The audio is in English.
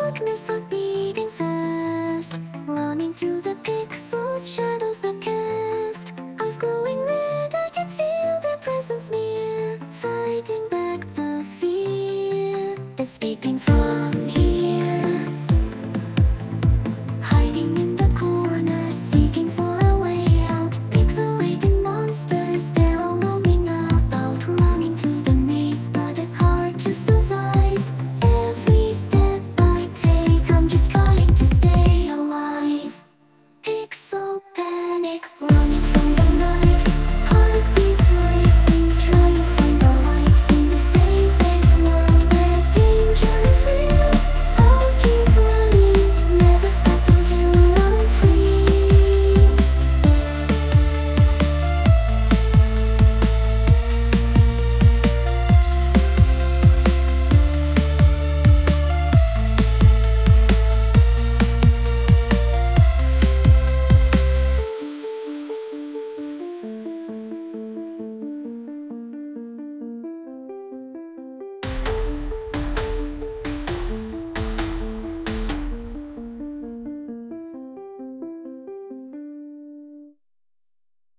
darkness, heart beating fast, running through the pixels, shadows that cast. Eyes glowing red, I can feel their presence near, fighting back the fear, escaping from here.